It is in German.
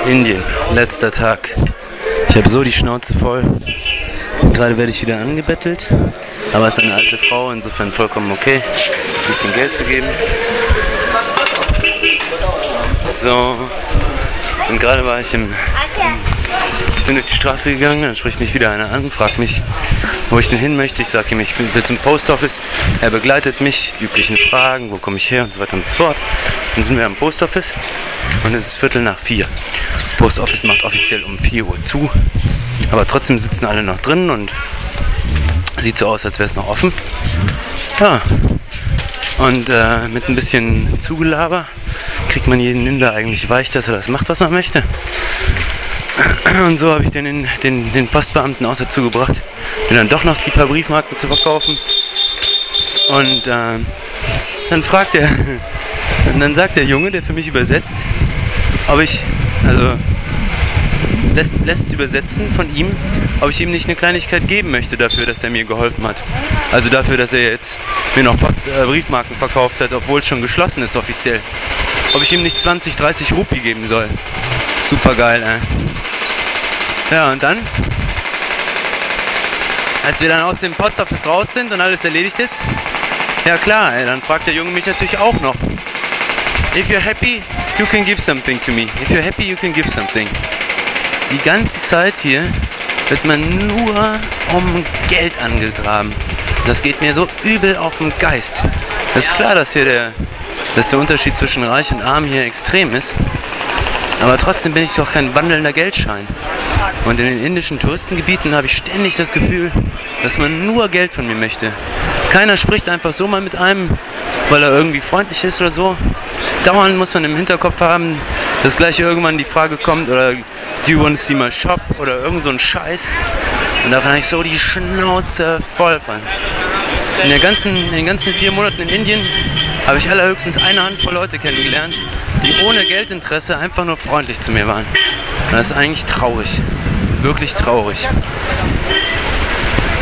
Indien, letzter Tag. Ich habe so die Schnauze voll. Gerade werde ich wieder angebettelt, aber es ist eine alte Frau, insofern vollkommen okay, ein bisschen Geld zu geben. So, und gerade war ich ich bin durch die Straße gegangen, dann spricht mich wieder einer an, fragt mich, wo ich denn hin möchte. Ich sage ihm, ich will zum Post Office. Er begleitet mich, die üblichen Fragen, wo komme ich her und so weiter und so fort. Dann sind wir am Post Office und es ist 3:45. Das Post Office macht offiziell um 4 Uhr zu, aber trotzdem sitzen alle noch drin und sieht so aus, als wäre es noch offen. Ja, und mit ein bisschen Zugelaber kriegt man jeden Inder eigentlich weich, dass er das macht, was man möchte. Und so habe ich den Postbeamten auch dazu gebracht, mir dann doch noch die paar Briefmarken zu verkaufen. Und dann sagt der Junge, der für mich übersetzt, ob ich, lässt übersetzen von ihm, ob ich ihm nicht eine Kleinigkeit geben möchte dafür, dass er mir geholfen hat. Also dafür, dass er jetzt mir noch Briefmarken verkauft hat, obwohl es schon geschlossen ist offiziell. Ob ich ihm nicht 20, 30 Rupie geben soll. Super geil, ey. Ja, und dann, als wir dann aus dem Postoffice raus sind und alles erledigt ist, ja klar, ey, dann fragt der Junge mich natürlich auch noch. If you're happy, you can give something to me. If you're happy, you can give something. Die ganze Zeit hier wird man nur um Geld angegraben. Das geht mir so übel auf den Geist. Das ist klar, dass der Unterschied zwischen Reich und Arm hier extrem ist. Aber trotzdem bin ich doch kein wandelnder Geldschein. Und in den indischen Touristengebieten habe ich ständig das Gefühl, dass man nur Geld von mir möchte. Keiner spricht einfach so mal mit einem, weil er irgendwie freundlich ist oder so. Dauernd muss man im Hinterkopf haben, dass gleich irgendwann die Frage kommt, oder do you want to see my shop oder irgend so ein Scheiß. Und davon habe ich so die Schnauze voll von. In den ganzen 4 Monaten in Indien habe ich allerhöchstens eine Handvoll Leute kennengelernt, die ohne Geldinteresse einfach nur freundlich zu mir waren. Und das ist eigentlich traurig. Wirklich traurig.